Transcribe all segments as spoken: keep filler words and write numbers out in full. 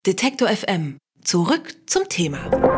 Detektor F M. Zurück zum Thema.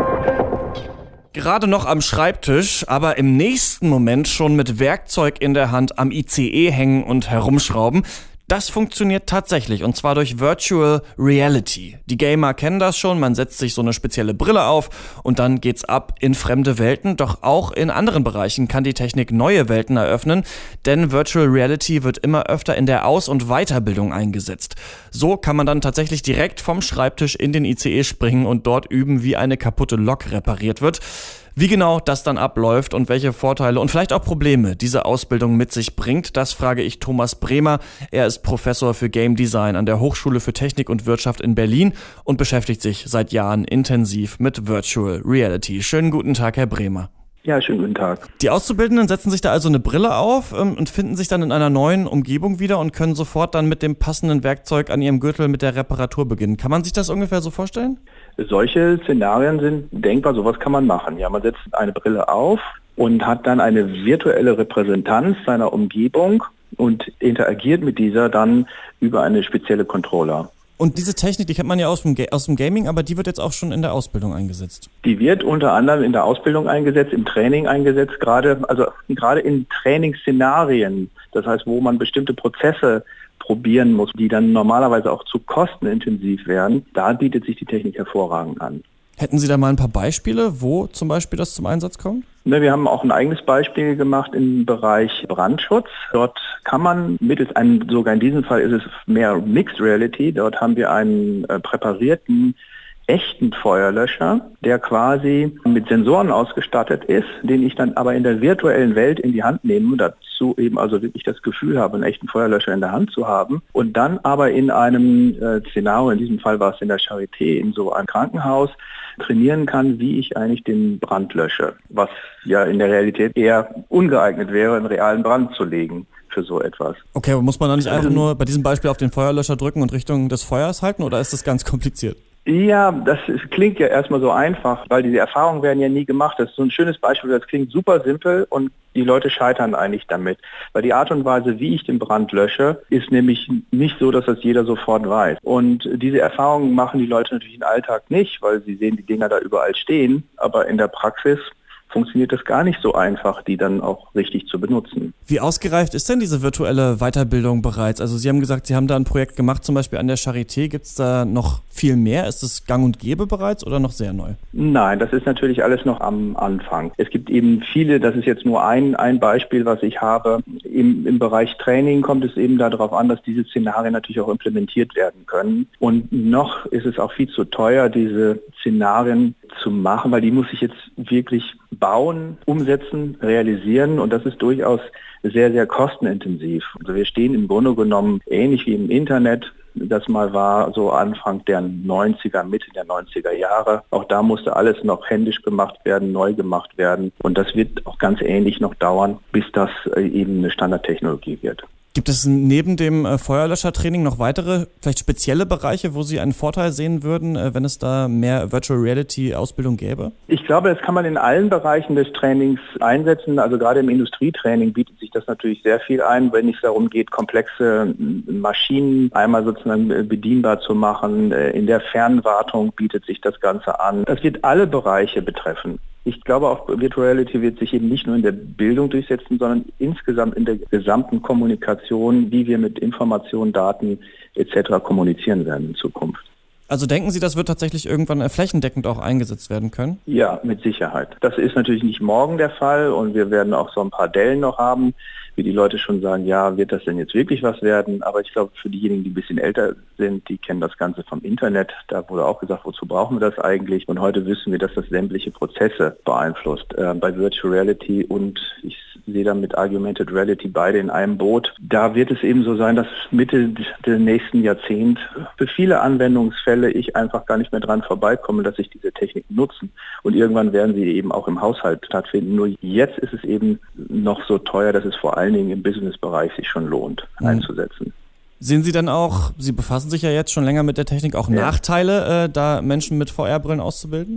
Gerade noch am Schreibtisch, aber im nächsten Moment schon mit Werkzeug in der Hand am I C E hängen und herumschrauben. Das funktioniert tatsächlich, und zwar durch Virtual Reality. Die Gamer kennen das schon, man setzt sich so eine spezielle Brille auf und dann geht's ab in fremde Welten. Doch auch in anderen Bereichen kann die Technik neue Welten eröffnen, denn Virtual Reality wird immer öfter in der Aus- und Weiterbildung eingesetzt. So kann man dann tatsächlich direkt vom Schreibtisch in den I C E springen und dort üben, wie eine kaputte Lok repariert wird. Wie genau das dann abläuft und welche Vorteile und vielleicht auch Probleme diese Ausbildung mit sich bringt, das frage ich Thomas Bremer. Er ist Professor für Game Design an der Hochschule für Technik und Wirtschaft in Berlin und beschäftigt sich seit Jahren intensiv mit Virtual Reality. Schönen guten Tag, Herr Bremer. Ja, schönen guten Tag. Die Auszubildenden setzen sich da also eine Brille auf ähm, und finden sich dann in einer neuen Umgebung wieder und können sofort dann mit dem passenden Werkzeug an ihrem Gürtel mit der Reparatur beginnen. Kann man sich das ungefähr so vorstellen? Solche Szenarien sind denkbar, sowas kann man machen. Ja, man setzt eine Brille auf und hat dann eine virtuelle Repräsentanz seiner Umgebung und interagiert mit dieser dann über eine spezielle Controller. Und diese Technik, die kennt man ja aus dem, Ga- aus dem Gaming, aber die wird jetzt auch schon in der Ausbildung eingesetzt. Die wird unter anderem in der Ausbildung eingesetzt, im Training eingesetzt, gerade also gerade in Trainingsszenarien, das heißt, wo man bestimmte Prozesse probieren muss, die dann normalerweise auch zu kostenintensiv werden. Da bietet sich die Technik hervorragend an. Hätten Sie da mal ein paar Beispiele, wo zum Beispiel das zum Einsatz kommt? Ne, wir haben auch ein eigenes Beispiel gemacht im Bereich Brandschutz. Dort kann man mittels einem, sogar in diesem Fall ist es mehr Mixed Reality, dort haben wir einen äh, präparierten echten Feuerlöscher, der quasi mit Sensoren ausgestattet ist, den ich dann aber in der virtuellen Welt in die Hand nehme, dazu eben also wirklich das Gefühl habe, einen echten Feuerlöscher in der Hand zu haben und dann aber in einem äh, Szenario, in diesem Fall war es in der Charité, in so einem Krankenhaus, trainieren kann, wie ich eigentlich den Brand lösche, was ja in der Realität eher ungeeignet wäre, einen realen Brand zu legen für so etwas. Okay, aber muss man da nicht einfach nur bei diesem Beispiel auf den Feuerlöscher drücken und Richtung des Feuers halten, oder ist das ganz kompliziert? Ja, das ist, klingt ja erstmal so einfach, weil diese Erfahrungen werden ja nie gemacht. Das ist so ein schönes Beispiel, das klingt super simpel und die Leute scheitern eigentlich damit. Weil die Art und Weise, wie ich den Brand lösche, ist nämlich nicht so, dass das jeder sofort weiß. Und diese Erfahrungen machen die Leute natürlich im Alltag nicht, weil sie sehen die Dinger da überall stehen. Aber in der Praxis funktioniert das gar nicht so einfach, die dann auch richtig zu benutzen. Wie ausgereift ist denn diese virtuelle Weiterbildung bereits? Also Sie haben gesagt, Sie haben da ein Projekt gemacht, zum Beispiel an der Charité. Gibt es da noch viel mehr? Ist es gang und gäbe bereits oder noch sehr neu? Nein, das ist natürlich alles noch am Anfang. Es gibt eben viele, das ist jetzt nur ein, ein Beispiel, was ich habe. Im, Im Bereich Training kommt es eben darauf an, dass diese Szenarien natürlich auch implementiert werden können. Und noch ist es auch viel zu teuer, diese Szenarien zu machen, weil die muss ich jetzt wirklich bauen, umsetzen, realisieren und das ist durchaus sehr, sehr kostenintensiv. Also wir stehen im Grunde genommen ähnlich wie im Internet, das mal war so Anfang der neunziger, Mitte der neunziger Jahre. Auch da musste alles noch händisch gemacht werden, neu gemacht werden und das wird auch ganz ähnlich noch dauern, bis das eben eine Standardtechnologie wird. Gibt es neben dem äh, Feuerlöschertraining noch weitere, vielleicht spezielle Bereiche, wo Sie einen Vorteil sehen würden, äh, wenn es da mehr Virtual Reality Ausbildung gäbe? Ich glaube, das kann man in allen Bereichen des Trainings einsetzen. Also gerade im Industrietraining bietet sich das natürlich sehr viel ein, wenn es darum geht, komplexe Maschinen einmal sozusagen bedienbar zu machen. In der Fernwartung bietet sich das Ganze an. Das wird alle Bereiche betreffen. Ich glaube auch, Virtual Reality wird sich eben nicht nur in der Bildung durchsetzen, sondern insgesamt in der gesamten Kommunikation, wie wir mit Informationen, Daten et cetera kommunizieren werden in Zukunft. Also denken Sie, das wird tatsächlich irgendwann flächendeckend auch eingesetzt werden können? Ja, mit Sicherheit. Das ist natürlich nicht morgen der Fall und wir werden auch so ein paar Dellen noch haben, wie die Leute schon sagen, ja, wird das denn jetzt wirklich was werden? Aber ich glaube, für diejenigen, die ein bisschen älter sind, die kennen das Ganze vom Internet. Da wurde auch gesagt, wozu brauchen wir das eigentlich? Und heute wissen wir, dass das sämtliche Prozesse beeinflusst. Äh, bei Virtual Reality und ich sehe da mit Augmented Reality beide in einem Boot. Da wird es eben so sein, dass Mitte des nächsten Jahrzehnts für viele Anwendungsfälle ich einfach gar nicht mehr dran vorbeikomme, dass ich diese Technik nutzen. Und irgendwann werden sie eben auch im Haushalt stattfinden. Nur jetzt ist es eben noch so teuer, dass es vor allen Dingen im Businessbereich sich schon lohnt, mhm. einzusetzen. Sehen Sie dann auch, Sie befassen sich ja jetzt schon länger mit der Technik, auch ja. Nachteile, äh, da Menschen mit V R-Brillen auszubilden?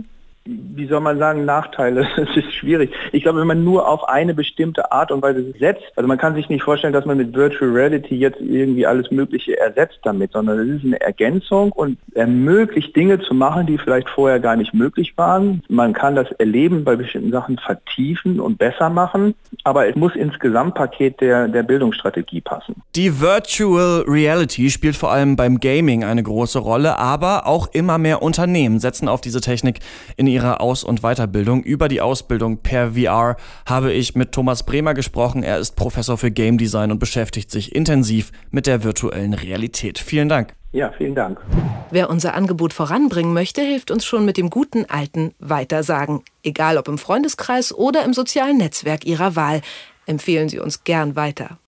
wie soll man sagen, Nachteile. Es ist schwierig. Ich glaube, wenn man nur auf eine bestimmte Art und Weise setzt, also man kann sich nicht vorstellen, dass man mit Virtual Reality jetzt irgendwie alles Mögliche ersetzt damit, sondern es ist eine Ergänzung und ermöglicht Dinge zu machen, die vielleicht vorher gar nicht möglich waren. Man kann das Erleben bei bestimmten Sachen vertiefen und besser machen, aber es muss ins Gesamtpaket der, der Bildungsstrategie passen. Die Virtual Reality spielt vor allem beim Gaming eine große Rolle, aber auch immer mehr Unternehmen setzen auf diese Technik in ihrer Aus- und Weiterbildung. Über die Ausbildung per V R habe ich mit Thomas Bremer gesprochen. Er ist Professor für Game Design und beschäftigt sich intensiv mit der virtuellen Realität. Vielen Dank. Ja, vielen Dank. Wer unser Angebot voranbringen möchte, hilft uns schon mit dem guten alten Weitersagen. Egal ob im Freundeskreis oder im sozialen Netzwerk Ihrer Wahl. Empfehlen Sie uns gern weiter.